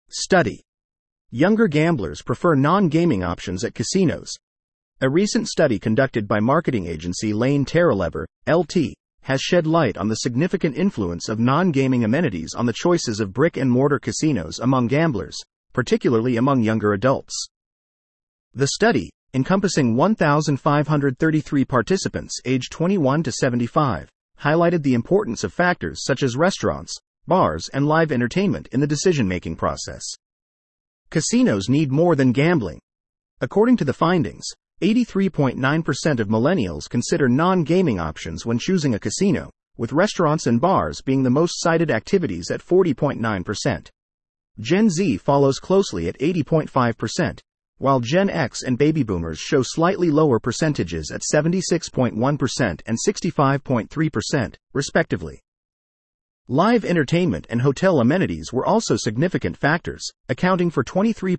Study. Younger gamblers prefer non-gaming options at casinos. A recent study conducted by marketing agency Lane Terralever, LT, has shed light on the significant influence of non-gaming amenities on the choices of brick-and-mortar casinos among gamblers, particularly among younger adults. The study, encompassing 1,533 participants aged 21 to 75, highlighted the importance of factors such as restaurants, bars, and live entertainment in the decision-making process. Casinos need more than gambling. According to the findings, 83.9% of millennials consider non-gaming options when choosing a casino, with restaurants and bars being the most cited activities at 40.9%. Gen Z follows closely at 80.5%, while Gen X and baby boomers show slightly lower percentages at 76.1% and 65.3%, respectively. Live entertainment and hotel amenities were also significant factors, accounting for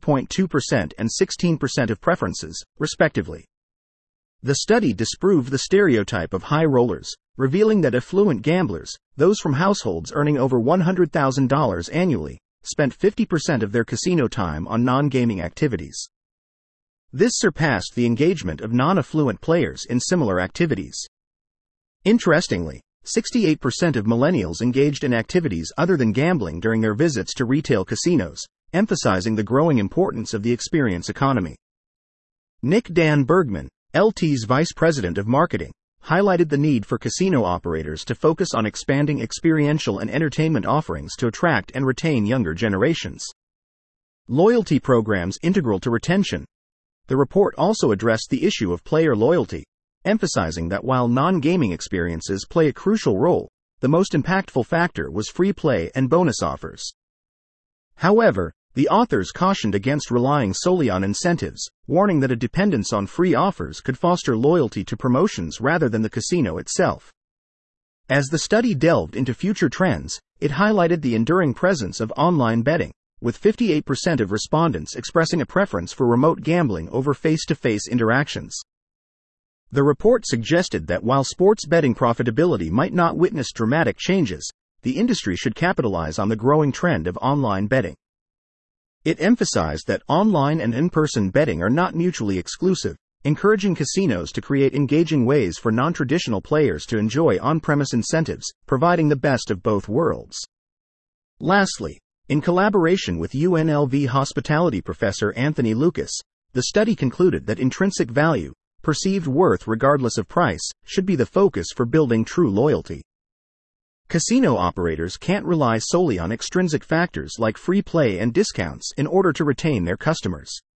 23.2% and 16% of preferences, respectively. The study disproved the stereotype of high rollers, revealing that affluent gamblers, those from households earning over $100,000 annually, spent 50% of their casino time on non-gaming activities. This surpassed the engagement of non-affluent players in similar activities. Interestingly, 68% of millennials engaged in activities other than gambling during their visits to retail casinos, emphasizing the growing importance of the experience economy. Nick Dan Bergman, LT's Vice President of Marketing, highlighted the need for casino operators to focus on expanding experiential and entertainment offerings to attract and retain younger generations. Loyalty programs integral to retention. The report also addressed the issue of player loyalty, emphasizing that while non-gaming experiences play a crucial role, the most impactful factor was free play and bonus offers. However, the authors cautioned against relying solely on incentives, warning that a dependence on free offers could foster loyalty to promotions rather than the casino itself. As the study delved into future trends, it highlighted the enduring presence of online betting, with 58% of respondents expressing a preference for remote gambling over face-to-face interactions. The report suggested that while sports betting profitability might not witness dramatic changes, the industry should capitalize on the growing trend of online betting. It emphasized that online and in-person betting are not mutually exclusive, encouraging casinos to create engaging ways for non-traditional players to enjoy on-premise incentives, providing the best of both worlds. Lastly, in collaboration with UNLV hospitality professor Anthony Lucas, the study concluded that intrinsic value, perceived worth regardless of price, should be the focus for building true loyalty. Casino operators can't rely solely on extrinsic factors like free play and discounts in order to retain their customers.